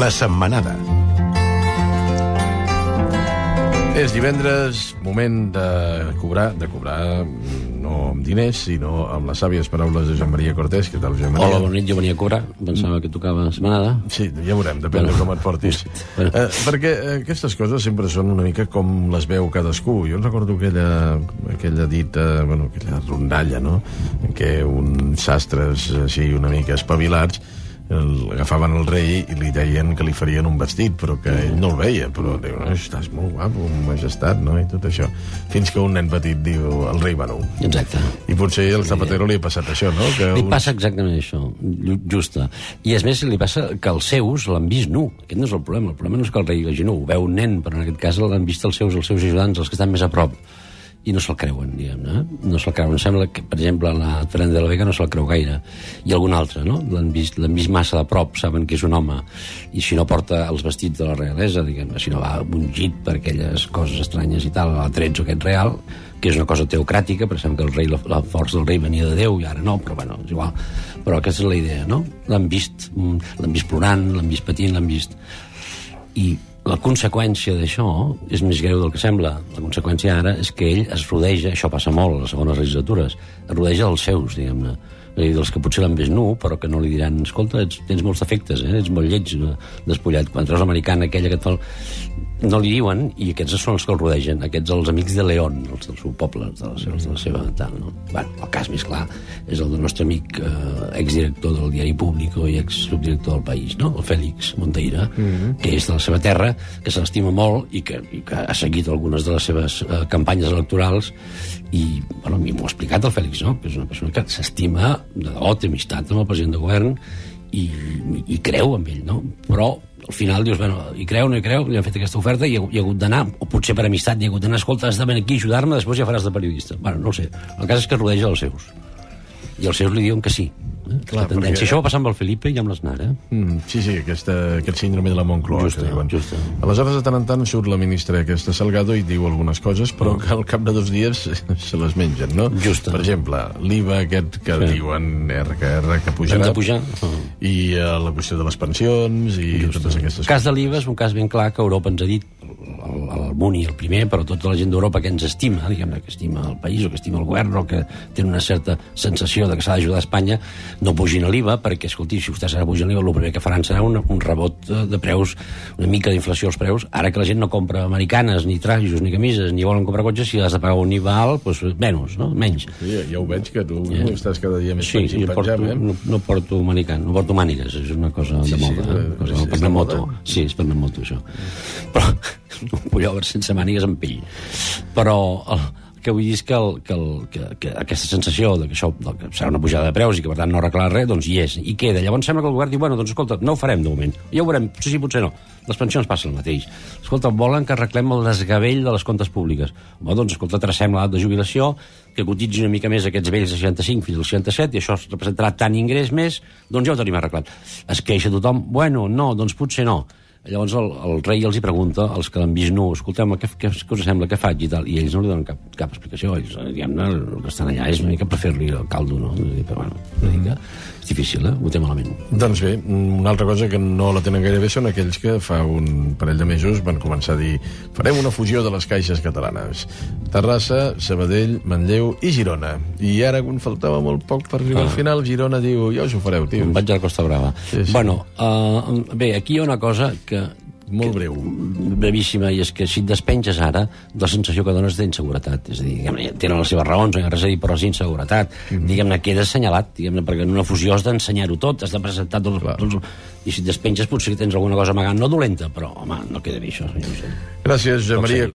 La Setmanada. És divendres, moment de cobrar no amb diners, sinó amb les sàvies paraules de Joan Maria Cortés. Què tal, Joan Maria? Hola, bona nit, jo venia a cobrar. Pensava que tocava setmanada. Sí, ja veurem, depèn de com et portis. Perquè aquestes coses sempre són una mica com les veu cadascú. Jo recordo aquella dita, aquella rondalla, no?, en què uns sastres així una mica espavilats agafaven el rei i li deien que li farien un vestit, però que ell no el veia, però diu, no, estàs molt guapo, majestat, no?, i tot això. Fins que un nen petit diu, el rei va nu. Exacte. I potser al Zapatero li ha passat això, no? Li passa exactament això, justa. I és més, li passa que els seus l'han vist nu. Aquest no és el problema. El problema no és que el rei vegi nu, ho veu un nen, però en aquest cas l'han vist els seus ajudants, els que estan més a prop. I no se'l creuen, diguem-ne. No se'l creuen. Em sembla que, per exemple, la Fernández de la Vega no se'l creu gaire. I algun altre, no? L'han vist massa de prop, saben que és un home. I si no porta els vestits de la realesa, diguem-ne, si no va ungit per aquelles coses estranyes i tal, l'atrets aquest real, que és una cosa teocràtica, perquè sembla que el rei, la força del rei venia de Déu, i ara no, però bueno, és igual. Però aquesta és la idea, no? L'han vist plorant, l'han vist patint, l'han vist... I la conseqüència d'això és més greu del que sembla. La conseqüència ara és que ell es rodeja, això passa molt a les segones legislatures, es rodeja dels seus, diguem-ne. Dels que potser l'han vist nu, però que no li diran, escolta, tens molts defectes, ets molt lleig, despullat. Quan treus l'americana aquella que et fa... No li diuen, i aquests són els que el rodegen, aquests els amics de León, els del seu poble, de la seva tal, no? Bueno, el cas més clar és el del nostre amic exdirector del diari Público i exsubdirector del País, no? El Félix Monteira, que és de la seva terra, que se l'estima molt i que ha seguit algunes de les seves campanyes electorals i, bueno, a mi m'ho ha explicat el Félix, no? Que és una persona que s'estima de debò, té amistat amb el president de govern i creu en ell, no? Però al final dius, bueno, hi creu, no hi creu, li han fet aquesta oferta i hi ha hagut d'anar, o potser per amistat hi ha hagut d'anar, escolta, has de venir aquí a ajudar-me, després ja faràs de periodista. Bueno, no ho sé. El cas és que rodeja els seus. I els seus li diuen que sí. Clar, tendència. Perquè... Això va passar amb el Felipe i amb l'Aznar, Sí, aquest síndrome de la Moncloa. Justa. Aleshores, de tant en tant, surt la ministra aquesta Salgado i diu algunes coses, però que al cap de 2 dies se les mengen, no? Justa. Per exemple, l'IVA aquest que diuen que pujarà. Hem de pujar. I la qüestió de les pensions i totes aquestes coses. El cas de l'IVA és un cas ben clar que Europa ens ha dit, el Muni el primer, però tota la gent d'Europa que ens estima, diguem-ne, que estima el país o que estima el govern o que té una certa sensació de que s'ha d'ajudar a Espanya, no pugin l'IVA, perquè, escolti, si vostès ara pugen l'IVA, el primer que faran serà un rebot de preus, una mica d'inflació als preus. Ara que la gent no compra americanes, ni trajos, ni camises, ni volen comprar cotxes, si has de pagar un IVA alt, doncs menys, no? Menys. Sí, ja ho veig, que tu estàs cada dia més penjat, no porto americana, no porto mànigues, és una cosa de moda. És de moto. Sí, és per una moto, això. Però un pullover sense mànigues en pell. Però el que vull dir és que aquesta sensació de que això que serà una pujada de preus i que per tant no arreglarà res, doncs hi és, i queda. Llavors sembla que el govern diu, bueno, doncs escolta, no ho farem de moment, ja ho veurem, potser sí, potser no. Les pensions passen el mateix. Escolta, volen que arreglem el desgavell de les comptes públiques. Bé, doncs escolta, tracem l'edat de jubilació, que cotitzi una mica més aquests vells de 65 fins als 67, i això representarà tant ingrés més, doncs ja ho tenim arreglat. Es queixa tothom, bueno, no, doncs potser no. Llavors el rei els hi pregunta als que l'han vist nu, escolteu-me, què us sembla, què faig i tal, i ells no li donen cap explicació. Ells, diguem-ne, el que estan allà és una mica per fer-li el caldo, no? Però bueno, una mica és difícil, ho té malament. Doncs bé, una altra cosa que no la tenen gaire bé són aquells que fa un parell de mesos van començar a dir farem una fusió de les caixes catalanes. Terrassa, Sabadell, Manlleu i Girona. I ara, quan faltava molt poc per arribar al final, Girona diu, ja us ho fareu, tios. Vaig a la Costa Brava. Sí. Bueno, bé, aquí hi ha una cosa que molt breu. Brevíssima, i és que si et despenges ara, la sensació que dones d'inseguretat. És a dir, tenen les seves raons, no hi ha res a dir, però és inseguretat. Diguem-ne, queda assenyalat, perquè en una fusió has d'ensenyar-ho tot, has de presentar tots... I si et despenges potser tens alguna cosa amagant, no dolenta, però, home, no queda bé això. Gràcies, Joan Maria.